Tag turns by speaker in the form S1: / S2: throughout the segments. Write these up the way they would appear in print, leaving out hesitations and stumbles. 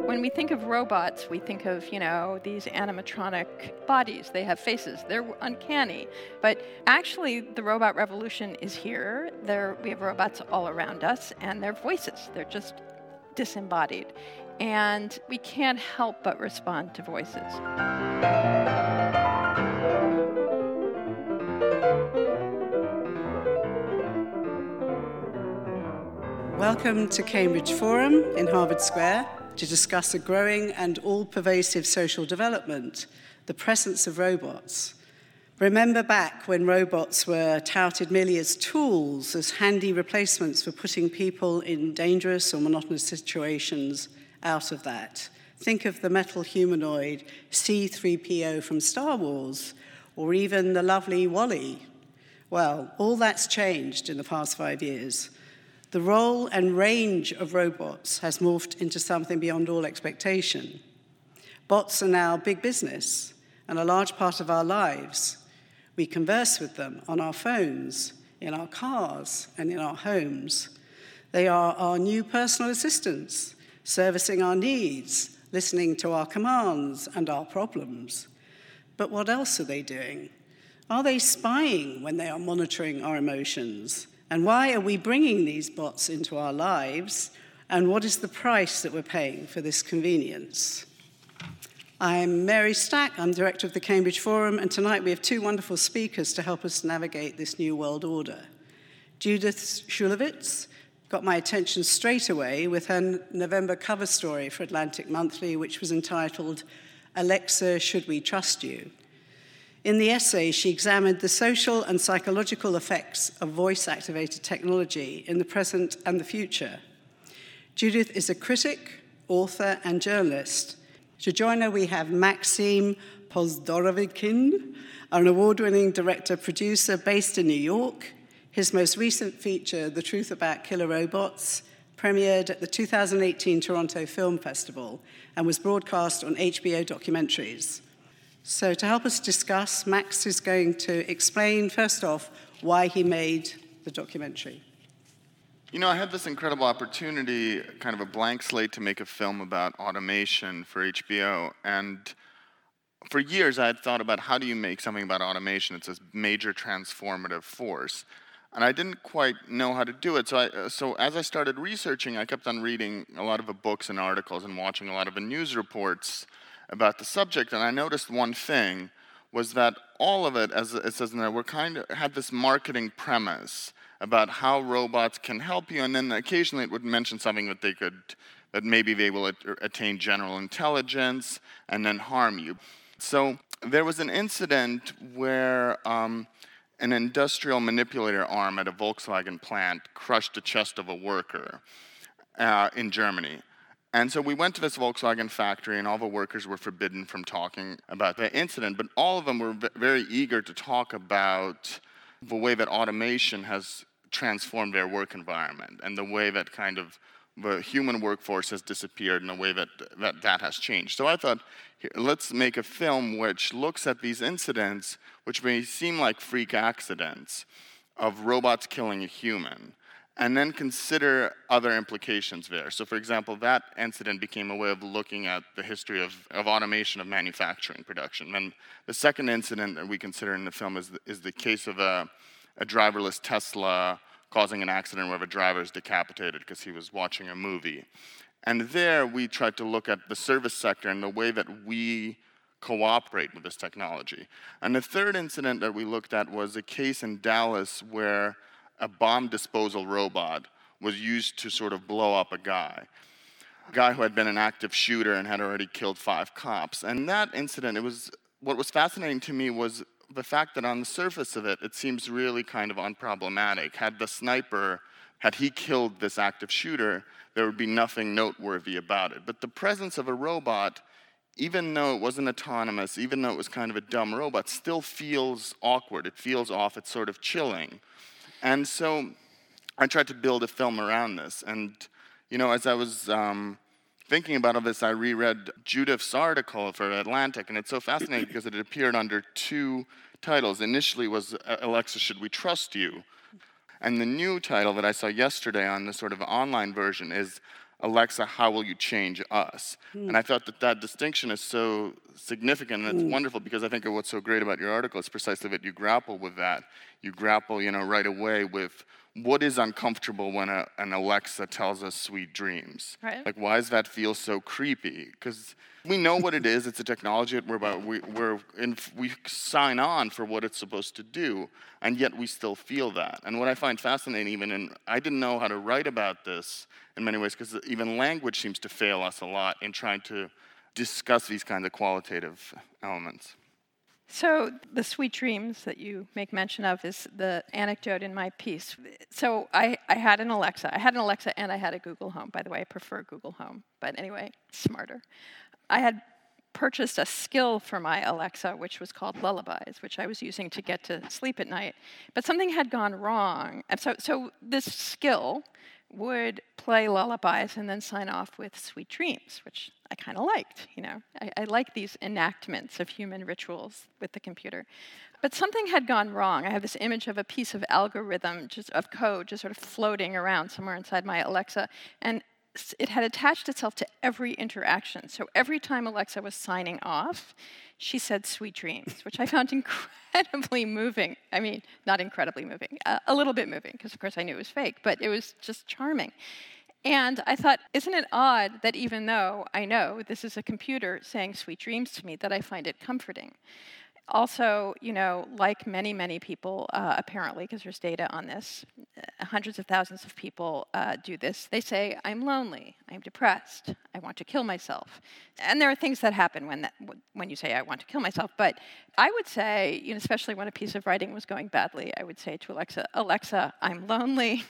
S1: When we think of robots, we think of, these animatronic bodies. They have faces. They're uncanny. But actually, the robot revolution is here. We have robots all around us, and their voices, they're just disembodied. And we can't help but respond to voices.
S2: Welcome to Cambridge Forum in Harvard Square to discuss a growing and all-pervasive social development, the presence of robots. Remember back when robots were touted merely as tools, as handy replacements for putting people in dangerous or monotonous situations out of that. Think of the metal humanoid C-3PO from Star Wars, or even the lovely WALL-E. Well, all that's changed in the past 5 years. The role and range of robots has morphed into something beyond all expectation. Bots are now big business and a large part of our lives. We converse with them on our phones, in our cars, and in our homes. They are our new personal assistants, servicing our needs, listening to our commands and our problems. But what else are they doing? Are they spying when they are monitoring our emotions? And why are we bringing these bots into our lives? And what is the price that we're paying for this convenience? I'm Mary Stack, I'm director of the Cambridge Forum, and tonight we have two wonderful speakers to help us navigate this new world order. Judith Shulevitz got my attention straight away with her November cover story for Atlantic Monthly, which was entitled, "Alexa, Should We Trust You?" In the essay, she examined the social and psychological effects of voice-activated technology in the present and the future. Judith is a critic, author, and journalist. To join her, we have Maxim Pozdorovikin, an award-winning director-producer based in New York. His most recent feature, The Truth About Killer Robots, premiered at the 2018 Toronto Film Festival and was broadcast on HBO documentaries. So to help us discuss, Max is going to explain, first off, why he made the documentary.
S3: I had this incredible opportunity, kind of a blank slate, to make a film about automation for HBO. And for years, I had thought about how do you make something about automation? It's a major transformative force. And I didn't quite know how to do it. So as I started researching, I kept on reading a lot of the books and articles and watching a lot of the news reports about the subject, and I noticed one thing was that all of it, as it says in there, had this marketing premise about how robots can help you, and then occasionally it would mention something that maybe they will attain general intelligence and then harm you. So there was an incident where an industrial manipulator arm at a Volkswagen plant crushed the chest of a worker in Germany. And so we went to this Volkswagen factory, and all the workers were forbidden from talking about the incident, but all of them were very eager to talk about the way that automation has transformed their work environment, and the way that kind of the human workforce has disappeared, and the way that has changed. So I thought, let's make a film which looks at these incidents, which may seem like freak accidents, of robots killing a human, and then consider other implications there. So for example, that incident became a way of looking at the history of automation of manufacturing production. And the second incident that we consider in the film is the case of a driverless Tesla causing an accident where the driver is decapitated because he was watching a movie. And there we tried to look at the service sector and the way that we cooperate with this technology. And the third incident that we looked at was a case in Dallas where a bomb disposal robot was used to sort of blow up a guy who had been an active shooter and had already killed 5 cops. And that incident, what was fascinating to me was the fact that on the surface of it, it seems really kind of unproblematic. Had he killed this active shooter, there would be nothing noteworthy about it. But the presence of a robot, even though it wasn't autonomous, even though it was kind of a dumb robot, still feels awkward. It feels off. It's sort of chilling. And so I tried to build a film around this. And, as I was thinking about all this, I reread Judith's article for Atlantic, and it's so fascinating because it appeared under 2 titles. Initially was Alexa, Should We Trust You? And the new title that I saw yesterday on the sort of online version is Alexa, how will you change us? And I thought that that distinction is so significant, and it's wonderful, because I think what's so great about your article is precisely that you grapple with that. You grapple, right away with what is uncomfortable when an Alexa tells us sweet dreams.
S1: Right.
S3: Like, why does that feel so creepy? Because we know what it is. It's a technology that we sign on for what it's supposed to do, and yet we still feel that. And what I find fascinating, I didn't know how to write about this in many ways, because even language seems to fail us a lot in trying to discuss these kinds of qualitative elements.
S1: So the sweet dreams that you make mention of is the anecdote in my piece. So I had an Alexa. I had an Alexa and I had a Google Home. By the way, I prefer Google Home. But anyway, smarter. I had purchased a skill for my Alexa, which was called Lullabies, which I was using to get to sleep at night. But something had gone wrong. And so this skill would play lullabies and then sign off with sweet dreams, which I kind of liked. I like these enactments of human rituals with the computer. But something had gone wrong. I have this image of a piece of algorithm, of code, just sort of floating around somewhere inside my Alexa, and it had attached itself to every interaction. So every time Alexa was signing off, she said sweet dreams, which I found incredibly moving. I mean, not incredibly moving, a little bit moving, because of course I knew it was fake, but it was just charming. And I thought, isn't it odd that even though I know this is a computer saying sweet dreams to me, that I find it comforting? Also, like many, many people, apparently, because there's data on this, hundreds of thousands of people do this. They say, I'm lonely, I'm depressed, I want to kill myself. And there are things that happen when you say, I want to kill myself. But I would say, especially when a piece of writing was going badly, I would say to Alexa, Alexa, I'm lonely.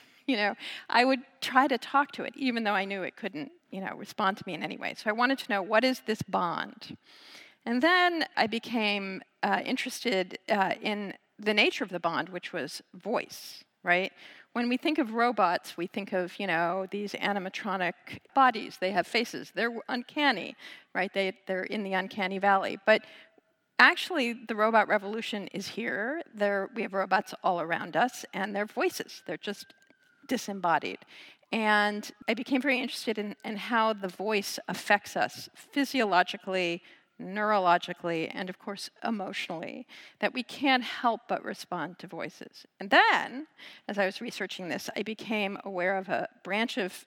S1: I would try to talk to it, even though I knew it couldn't, respond to me in any way. So I wanted to know, what is this bond? And then I became interested in the nature of the bond, which was voice, right? When we think of robots, we think of, these animatronic bodies. They have faces. They're uncanny, right? They're in the uncanny valley. But actually, the robot revolution is here. We have robots all around us, and they're voices. They're just disembodied. And I became very interested in how the voice affects us physiologically, neurologically, and of course emotionally, that we can't help but respond to voices. And then, as I was researching this, I became aware of a branch of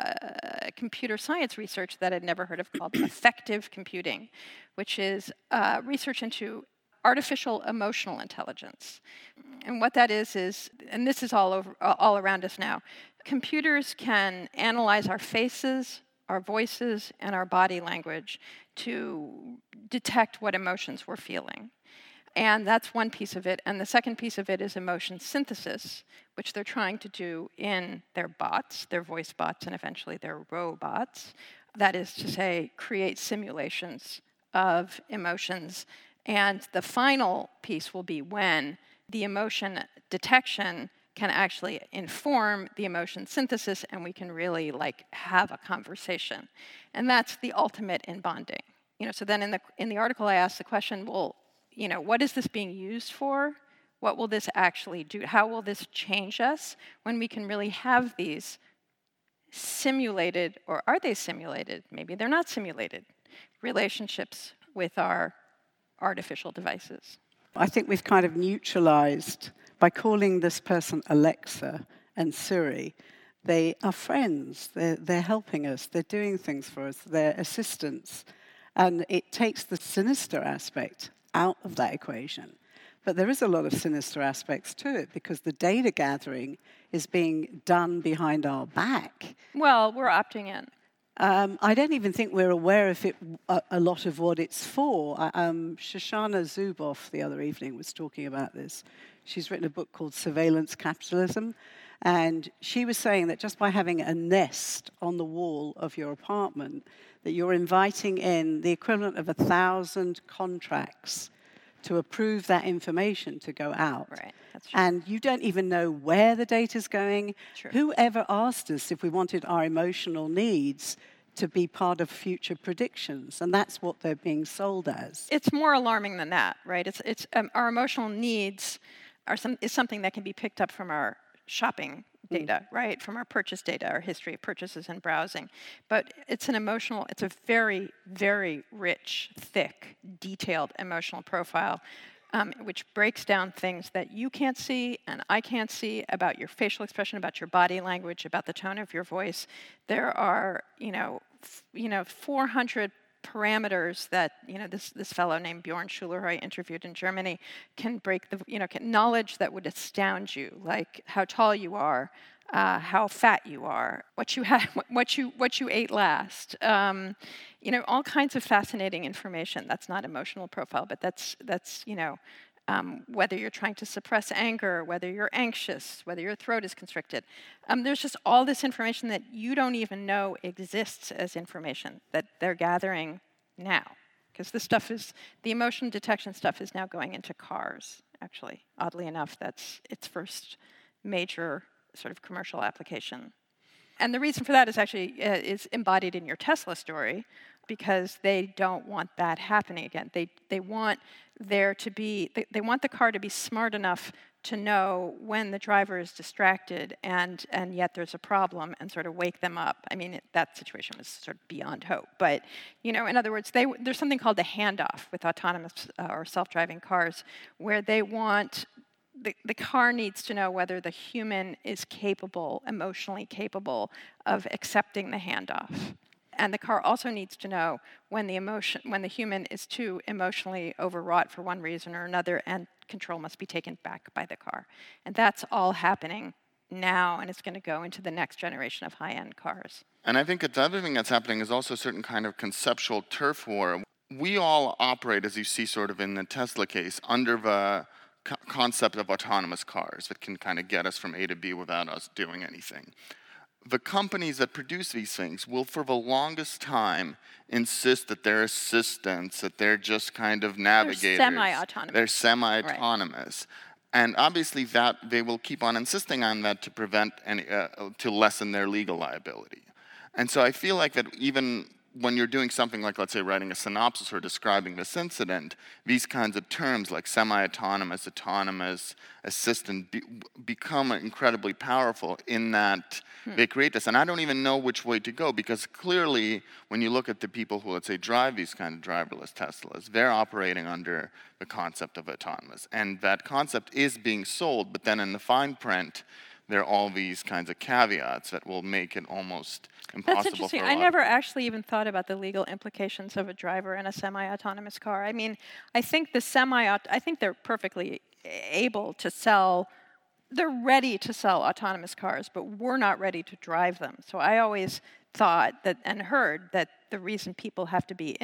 S1: computer science research that I'd never heard of called affective computing, which is research into artificial emotional intelligence. And what that is, and this is all around us now, computers can analyze our faces, our voices, and our body language to detect what emotions we're feeling. And that's one piece of it. And the second piece of it is emotion synthesis, which they're trying to do in their bots, their voice bots, and eventually their robots. That is to say, create simulations of emotions. And the final piece will be when the emotion detection can actually inform the emotion synthesis, and we can really have a conversation. And that's the ultimate in bonding. So then in the article I asked the question, well, what is this being used for? What will this actually do? How will this change us when we can really have these simulated, or are they simulated? Maybe they're not simulated, relationships with our artificial devices.
S2: I think we've kind of neutralized, by calling this person Alexa and Siri, they are friends, they're helping us, they're doing things for us, they're assistants. And it takes the sinister aspect out of that equation. But there is a lot of sinister aspects to it, because the data gathering is being done behind our back.
S1: Well, we're opting in.
S2: I don't even think we're aware of it, a lot of what it's for. Shoshana Zuboff the other evening was talking about this. She's written a book called Surveillance Capitalism, and she was saying that just by having a Nest on the wall of your apartment, that you're inviting in the equivalent of 1,000 contracts to approve that information to go out.
S1: Right, that's true.
S2: And you don't even know where the data's going.
S1: True.
S2: Who ever asked us if we wanted our emotional needs to be part of future predictions? And that's what they're being sold as.
S1: It's more alarming than that, right? It's our emotional needs is something that can be picked up from our shopping data, right? From our purchase data, our history of purchases and browsing. But it's a very, very rich, thick, detailed emotional profile, which breaks down things that you can't see and I can't see about your facial expression, about your body language, about the tone of your voice. There are, 400 parameters that this fellow named Bjorn Schuler, who I interviewed in Germany, can break knowledge that would astound you, like how tall you are, how fat you are, what you had, what you ate last. All kinds of fascinating information. That's not emotional profile, but that's whether you're trying to suppress anger, whether you're anxious, whether your throat is constricted. There's just all this information that you don't even know exists as information that they're gathering now. Because the emotion detection stuff is now going into cars, actually. Oddly enough, that's its first major sort of commercial application. And the reason for that is embodied in your Tesla story, because they don't want that happening again. They want there to be, they want the car to be smart enough to know when the driver is distracted and yet there's a problem and sort of wake them up. I mean, that situation was sort of beyond hope. But, in other words, there's something called the handoff with autonomous or self-driving cars, where they want the car needs to know whether the human is emotionally capable of accepting the handoff. And the car also needs to know when the human is too emotionally overwrought for one reason or another, and control must be taken back by the car. And that's all happening now, and it's going to go into the next generation of high-end cars.
S3: And I think the other thing that's happening is also a certain kind of conceptual turf war. We all operate, as you see sort of in the Tesla case, under the concept of autonomous cars that can kind of get us from A to B without us doing anything. The companies that produce these things will, for the longest time, insist that they're assistants, that they're just kind of navigators. They're semi-autonomous. Right. And obviously that they will keep on insisting on that to prevent to lessen their legal liability. And so I feel like that even when you're doing something like, let's say, writing a synopsis or describing this incident, these kinds of terms like semi-autonomous, autonomous, assistant become incredibly powerful in that they create this. And I don't even know which way to go, because clearly when you look at the people who, let's say, drive these kind of driverless Teslas, they're operating under the concept of autonomous. And that concept is being sold, but then in the fine print, there are all these kinds of caveats that will make it almost impossible.
S1: That's interesting. I never actually even thought about the legal implications of a driver in a semi-autonomous car. I mean, I think they're perfectly able to sell. They're ready to sell autonomous cars, but we're not ready to drive them. So I always thought that and heard that the reason people have to be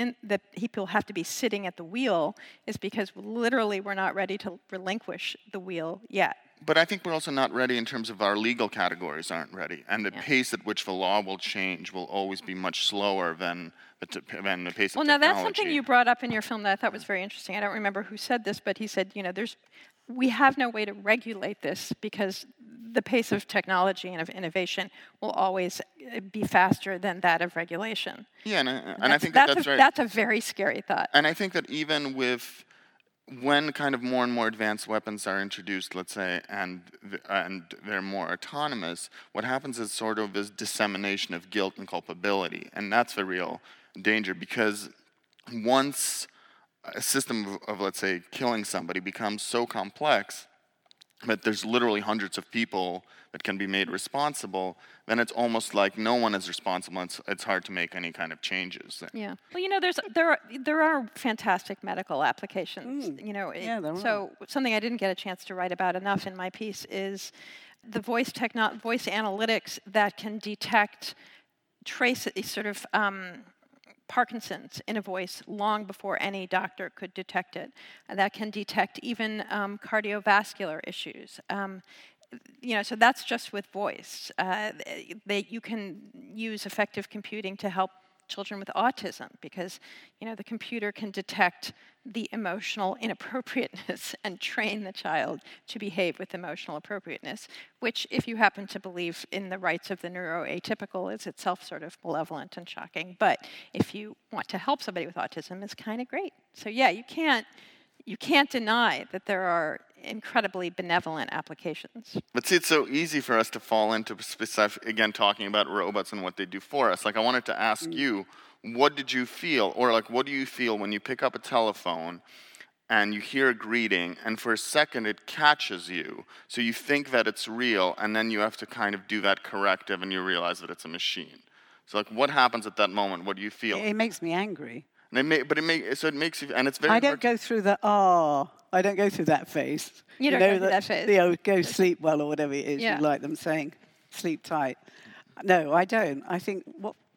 S1: sitting at the wheel is because literally we're not ready to relinquish the wheel yet.
S3: But I think we're also not ready in terms of our legal categories aren't ready. And the pace at which the law will change will always be much slower than the pace of technology.
S1: Well, now that's something you brought up in your film that I thought was very interesting. I don't remember who said this, but he said, we have no way to regulate this because the pace of technology and of innovation will always be faster than that of regulation.
S3: Yeah, and I think that's right.
S1: That's a very scary thought.
S3: And I think that even when kind of more and more advanced weapons are introduced, let's say, and they're more autonomous, what happens is sort of this dissemination of guilt and culpability. And that's the real danger, because once a system of, let's say, killing somebody becomes so complex that there's literally hundreds of people that can be made responsible, then it's almost like no one is responsible. It's hard to make any kind of changes.
S1: Yeah. Well, there are fantastic medical applications. So something I didn't get a chance to write about enough in my piece is the voice analytics that can detect Parkinson's in a voice long before any doctor could detect it. And that can detect even cardiovascular issues. So that's just with voice. You can use effective computing to help children with autism because, the computer can detect the emotional inappropriateness and train the child to behave with emotional appropriateness, which, if you happen to believe in the rights of the neuroatypical, is itself sort of malevolent and shocking. But if you want to help somebody with autism, it's kind of great. So yeah, you can't deny that there are incredibly benevolent applications.
S3: But see, it's so easy for us to fall into specific, again, talking about robots and what they do for us. Like, I wanted to ask you, what did you feel, or like, what do you feel when you pick up a telephone and you hear a greeting, and for a second it catches you, so you think that it's real, and then you have to kind of do that corrective, and you realize that it's a machine. So, like, what happens at that moment? What do you feel?
S2: It makes me angry.
S3: And it makes you, and it's very.
S2: I don't go through the I don't go through that phase.
S1: You don't go through that phase.
S2: Go sleep well or whatever it is you like them saying. Sleep tight. No, I don't. I think,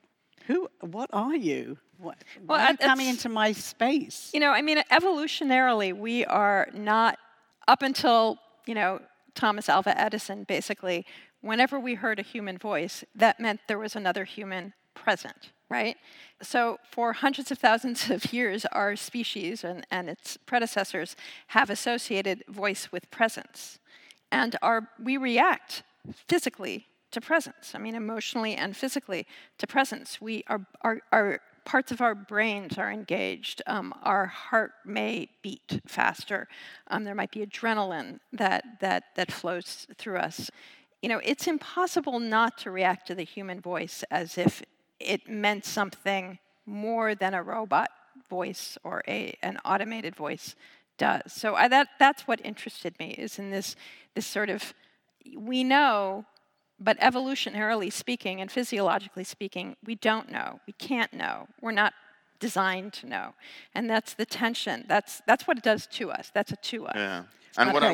S2: what are you? Why are you coming into my space?
S1: You know, I mean, evolutionarily, we are not, up until, Thomas Alva Edison, basically, whenever we heard a human voice, that meant there was another human present, right? So for hundreds of thousands of years, our species and its predecessors have associated voice with presence. And we react physically to presence. I mean, emotionally and physically to presence. Our parts of our brains are engaged. Our heart may beat faster. There might be adrenaline that flows through us. It's impossible not to react to the human voice as if it meant something more than a robot voice or an automated voice does. So that's what interested me, is in this sort of, we know, but evolutionarily speaking and physiologically speaking, we don't know. We can't know. We're not designed to know. And that's the tension. That's what it does to us. That's a to us.
S3: Yeah. And what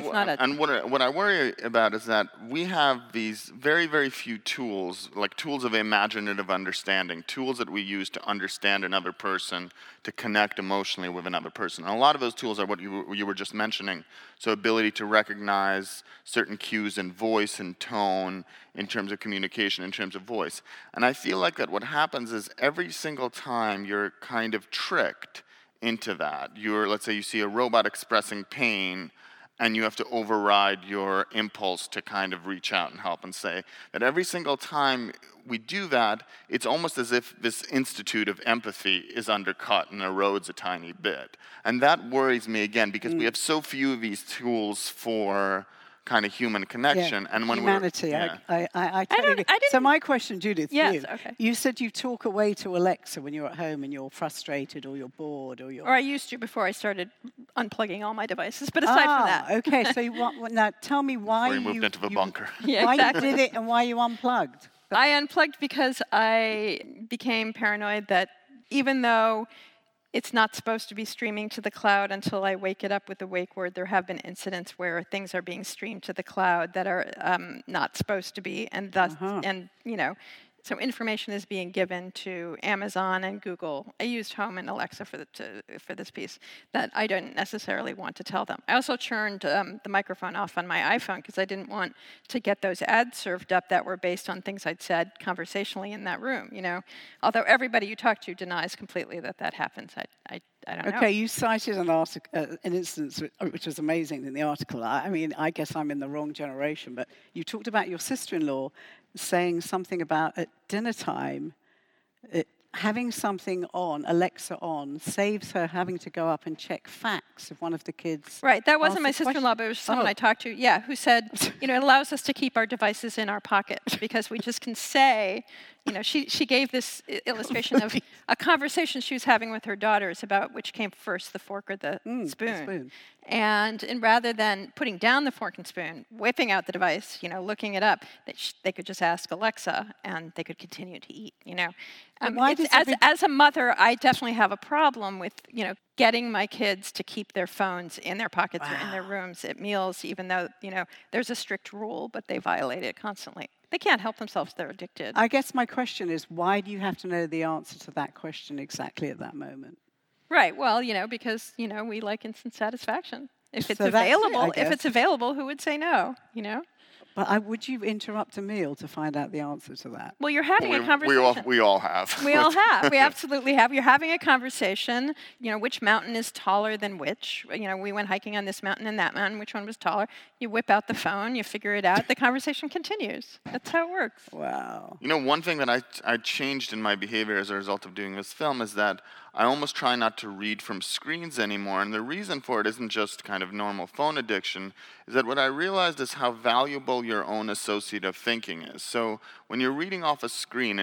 S3: I worry about is that we have these very, very few tools, like tools of imaginative understanding, tools that we use to understand another person, to connect emotionally with another person. And a lot of those tools are what you were just mentioning. So ability to recognize certain cues in voice and tone, in terms of communication, in terms of voice. And I feel like that what happens is every single time you're kind of tricked into that. Let's say you see a robot expressing pain, and you have to override your impulse to kind of reach out and help, and say that every single time we do that, it's almost as if this institute of empathy is undercut and erodes a tiny bit. And that worries me, again, because we have so few of these tools for kind of human connection. And when
S2: humanity. I totally. So my question, Judith, you said you talk away to Alexa when you're at home and you're frustrated or you're bored or you're...
S1: Or I used to before I started unplugging all my devices, but aside from that.
S2: Okay, so now tell me why
S3: you moved into the bunker.
S2: Why you did it and why you unplugged.
S1: I unplugged because I became paranoid that even though it's not supposed to be streaming to the cloud until I wake it up with the wake word, there have been incidents where things are being streamed to the cloud that are not supposed to be, and thus, so information is being given to Amazon and Google. I used Home and Alexa for this piece that I didn't necessarily want to tell them. I also turned the microphone off on my iPhone because I didn't want to get those ads served up that were based on things I'd said conversationally in that room. Although everybody you talk to denies completely that happens. I don't know.
S2: Okay, you cited an instance which was amazing in the article. I mean, I guess I'm in the wrong generation, but you talked about your sister-in-law saying something about at dinner time, having something on, Alexa on, saves her having to go up and check facts if one of the kids...
S1: Right, that wasn't my sister-in-law, but it was someone I talked to, who said, it allows us to keep our devices in our pockets because we just can say... she gave this illustration of a conversation she was having with her daughters about which came first, the fork or the spoon. And rather than putting down the fork and spoon, whipping out the device, looking it up, they could just ask Alexa and they could continue to eat, As a mother, I definitely have a problem with, getting my kids to keep their phones in their pockets or in their rooms at meals, even though, there's a strict rule, but they violate it constantly. They can't help themselves, they're addicted.
S2: I guess my question is, why do you have to know the answer to that question exactly at that moment?
S1: Right, well, because, we like instant satisfaction. If it's available, who would say no,
S2: But would you interrupt a meal to find out the answer to that?
S1: Well, you're having a conversation.
S3: We all have.
S1: We all have. We absolutely have. You're having a conversation. Which mountain is taller than which? We went hiking on this mountain and that mountain. Which one was taller? You whip out the phone. You figure it out. The conversation continues. That's how it works.
S2: Wow.
S3: One thing that I changed in my behavior as a result of doing this film is that I almost try not to read from screens anymore. And the reason for it isn't just kind of normal phone addiction, is that what I realized is how valuable your own associative thinking is. So when you're reading off a screen,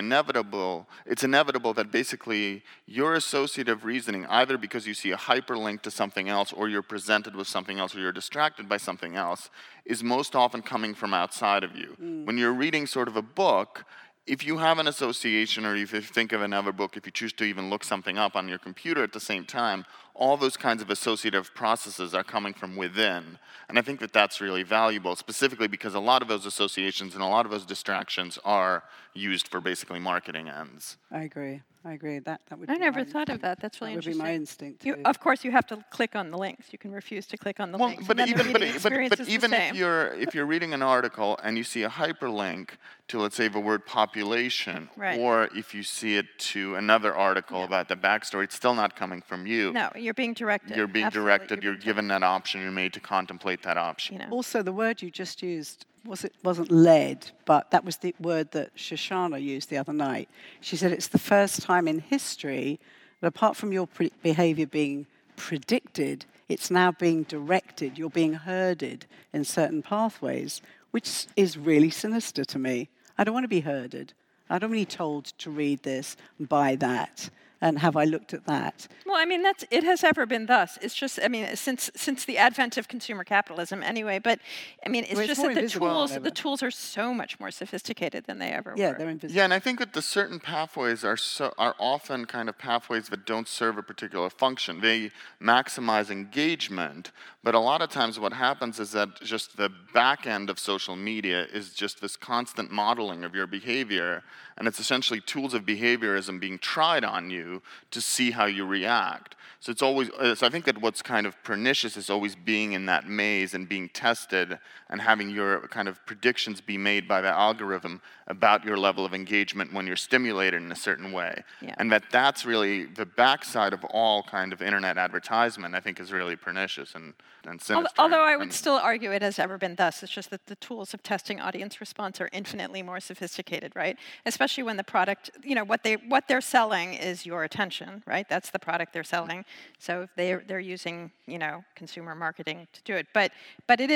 S3: it's inevitable that basically your associative reasoning, either because you see a hyperlink to something else, or you're presented with something else, or you're distracted by something else, is most often coming from outside of you. When you're reading sort of a book, if you have an association, or if you think of another book, if you choose to even look something up on your computer at the same time, all those kinds of associative processes are coming from within. And I think that that's really valuable, specifically because a lot of those associations and a lot of those distractions are used for basically marketing ends.
S2: I agree. That would
S1: I
S2: be
S1: never
S2: my
S1: thought of that. That's really
S2: That would
S1: interesting.
S2: be my instinct,
S1: You,
S2: too.
S1: of course, you have to click on the links. You can refuse to click on the links.
S3: But
S1: and then
S3: even
S1: the reading experience is the
S3: even
S1: same.
S3: if you're reading an article and you see a hyperlink to, let's say, the word population,
S1: Right.
S3: or if you see it to another article about the backstory, it's still not coming from you.
S1: No, you're being directed.
S3: You're being
S1: Absolutely,
S3: directed. You're given that option. You're made to contemplate that option.
S1: You know.
S2: Also, the word you just used wasn't led, but that was the word that Shoshana used the other night. She said it's the first time in history that, apart from your behavior being predicted, it's now being directed. You're being herded in certain pathways, which is really sinister to me. I don't want to be herded. I don't want to be told to read this, buy that, and have I looked at that?
S1: Well, I mean, it has ever been thus. It's just, I mean, since the advent of consumer capitalism, anyway. But I mean, it's
S2: Well, it's
S1: just
S2: more
S1: that
S2: invisible than ever.
S1: the tools are so much more sophisticated than they ever
S2: Yeah,
S1: were.
S2: they're invisible.
S3: Yeah, and I think that the certain pathways are often kind of pathways that don't serve a particular function. They maximize engagement, but a lot of times what happens is that just the back end of social media is just this constant modeling of your behavior, and it's essentially tools of behaviorism being tried on you to see how you react. So it's always, so I think that what's kind of pernicious is always being in that maze and being tested and having your kind of predictions be made by the algorithm about your level of engagement when you're stimulated in a certain way.
S1: Yeah.
S3: And that's really the backside of all kind of internet advertisement, I think, is really pernicious and sinister.
S1: Although I would
S3: And-
S1: still argue it has ever been thus. It's just that the tools of testing audience response are infinitely more sophisticated, right? Especially when the product, what they're selling is your attention, right? That's the product they're selling. So they're using, consumer marketing to do it. But it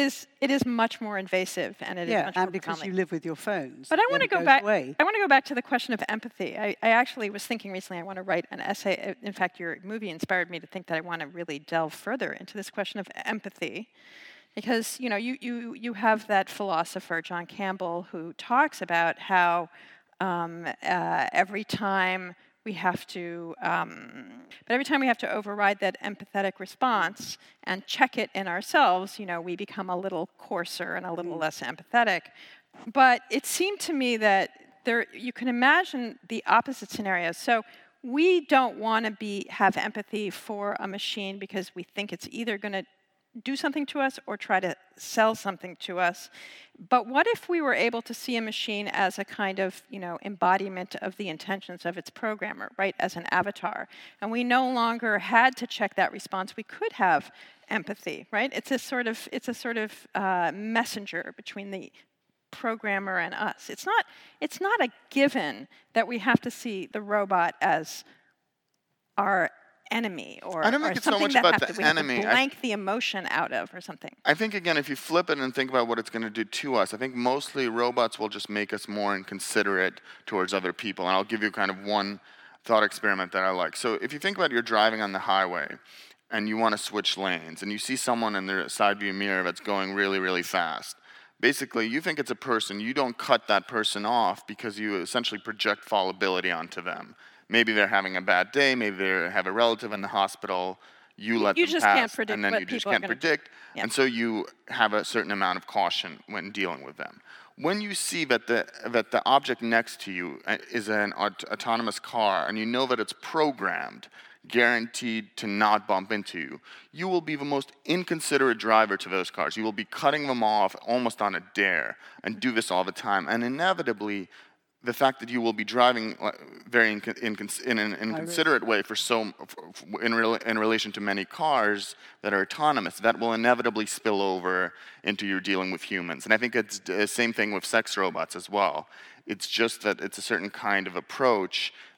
S1: is much more invasive, and it is
S2: Yeah,
S1: much more
S2: and because
S1: profoundly.
S2: you live with your phones.
S1: But I
S2: then
S1: want to
S2: it
S1: go
S2: goes
S1: back.
S2: away.
S1: I want to go back to the question of empathy. I actually was thinking recently I want to write an essay. In fact, your movie inspired me to think that I want to really delve further into this question of empathy, because you have that philosopher John Campbell who talks about how every time we have to override that empathetic response and check it in ourselves, we become a little coarser and a little less empathetic. But it seemed to me that you can imagine the opposite scenarios. So we don't want to have empathy for a machine because we think it's either going to do something to us or try to sell something to us. But what if we were able to see a machine as a kind of, embodiment of the intentions of its programmer, right, as an avatar? And we no longer had to check that response. We could have empathy, right? It's a sort of messenger between the programmer and us. It's not a given that we have to see the robot as our enemy or
S3: I don't think
S1: or
S3: it's so
S1: something
S3: much
S1: that
S3: about
S1: have
S3: the
S1: to, we have to
S3: enemy.
S1: blank the emotion out of or something.
S3: I think, again, if you flip it and think about what it's going to do to us, I think mostly robots will just make us more inconsiderate towards other people. And I'll give you kind of one thought experiment that I like. So if you think about you're driving on the highway and you want to switch lanes and you see someone in their side view mirror that's going really, really fast. Basically, you think it's a person. You don't cut that person off because you essentially project fallibility onto them. Maybe they're having a bad day. Maybe they have a relative in the hospital. You let them
S1: just
S3: pass,
S1: can't predict
S3: and then
S1: what
S3: you just
S1: people are
S3: can't
S1: gonna do.
S3: predict.
S1: Yeah.
S3: And so you have a certain amount of caution when dealing with them. When you see that the object next to you is an autonomous car, and you know that it's programmed, guaranteed to not bump into you, you will be the most inconsiderate driver to those cars. You will be cutting them off almost on a dare, and do this all the time. And inevitably, the fact that you will be driving very in an inconsiderate way in relation to many cars that are autonomous, that will inevitably spill over into your dealing with humans. And I think it's the same thing with sex robots as well. It's just that it's a certain kind of approach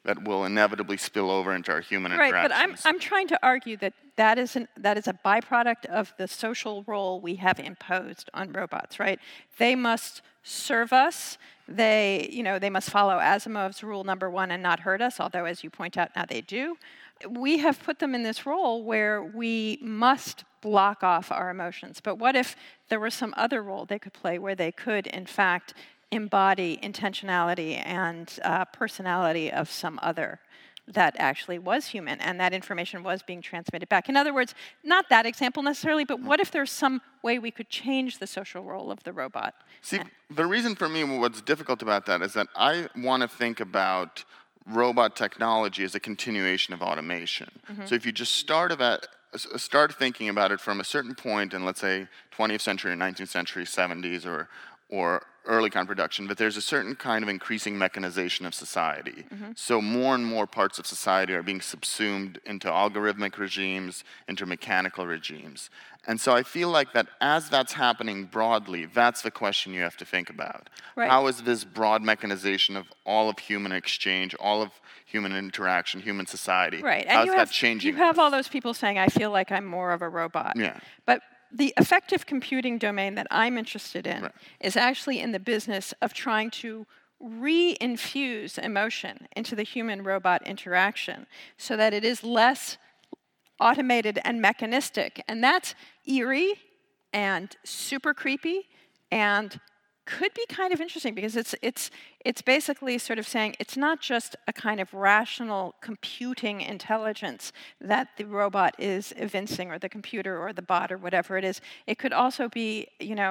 S3: that will inevitably spill over into our human
S1: Right,
S3: interactions.
S1: but I'm trying to argue that that is a byproduct of the social role we have imposed on robots, right? They must serve us. They must follow Asimov's rule number 1 and not hurt us, although, as you point out, now they do. We have put them in this role where we must block off our emotions. But what if there was some other role they could play where they could, in fact, embody intentionality and personality of some other that actually was human, and that information was being transmitted back? In other words, not that example necessarily, but what if there's some way we could change the social role of the robot?
S3: See, the reason for me what's difficult about that is that I want to think about robot technology as a continuation of automation. So if you just start thinking about it from a certain point in, let's say, 20th century or 19th century, 70s, or early kind of production, but there's a certain kind of increasing mechanization of society. So more and more parts of society are being subsumed into algorithmic regimes, into mechanical regimes. And so I feel like that as that's happening broadly, that's the question you have to think about.
S1: Right.
S3: How is this broad mechanization of all of human exchange, all of human interaction, human society,
S1: Right,
S3: how's
S1: and
S3: that changing?
S1: You have all those people saying, I feel like I'm more of a robot.
S3: Yeah.
S1: But the effective computing domain that I'm interested in is actually in the business of trying to re-infuse emotion into the human-robot interaction so that it is less automated and mechanistic. And that's eerie and super creepy and could be kind of interesting because it's basically sort of saying it's not just a kind of rational computing intelligence that the robot is evincing, or the computer or the bot or whatever it is. It could also be,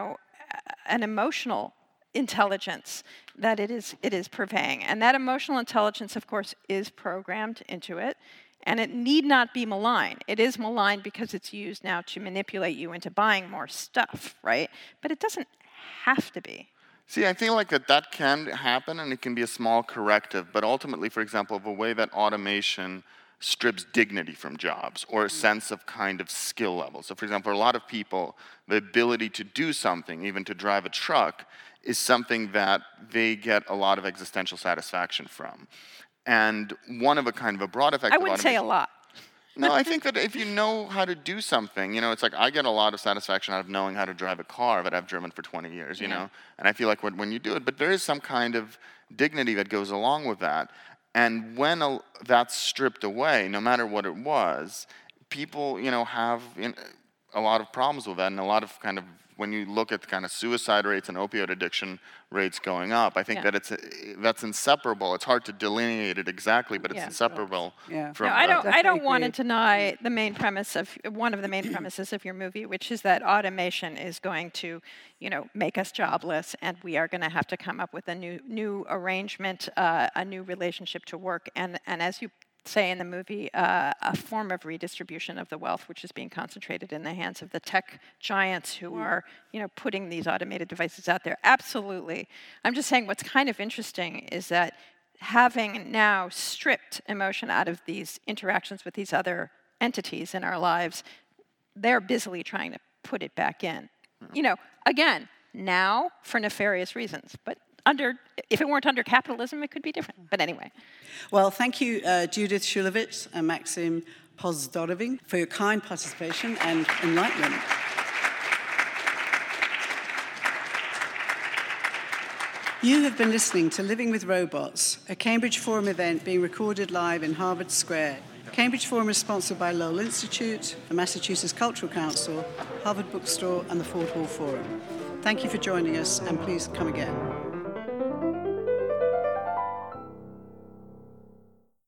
S1: an emotional intelligence that it is purveying. And that emotional intelligence, of course, is programmed into it. And it need not be malign. It is malign because it's used now to manipulate you into buying more stuff, right? But it doesn't have to be.
S3: See, I feel like that can happen, and it can be a small corrective, but ultimately, for example, the way that automation strips dignity from jobs, or a sense of kind of skill level. So, for example, for a lot of people, the ability to do something, even to drive a truck, is something that they get a lot of existential satisfaction from. And one of a kind of a broad effect
S1: I
S3: of
S1: wouldn't
S3: automation...
S1: say a lot.
S3: No, I think that if you know how to do something, it's like I get a lot of satisfaction out of knowing how to drive a car that I've driven for 20 years, you know? And I feel like when you do it, but there is some kind of dignity that goes along with that. And when that's stripped away, no matter what it was, people, have a lot of problems with that, and a lot of kind of, when you look at the kind of suicide rates and opioid addiction rates going up, I think that that's inseparable. It's hard to delineate it exactly, but it's inseparable from...
S1: No, I don't want to deny the main premise of one of the main premises of your movie, which is that automation is going to, make us jobless, and we are going to have to come up with a new arrangement, a new relationship to work, and as you say in the movie, a form of redistribution of the wealth, which is being concentrated in the hands of the tech giants who are, putting these automated devices out there. Absolutely. I'm just saying what's kind of interesting is that having now stripped emotion out of these interactions with these other entities in our lives, they're busily trying to put it back in. Again, now for nefarious reasons, but if it weren't under capitalism, it could be different. But anyway.
S2: Well, thank you, Judith Shulevitz and Maxim Pozdoroving, for your kind participation and enlightenment. You have been listening to Living with Robots, a Cambridge Forum event being recorded live in Harvard Square. Cambridge Forum is sponsored by Lowell Institute, the Massachusetts Cultural Council, Harvard Bookstore, and the Fort Hall Forum. Thank you for joining us, and please come again.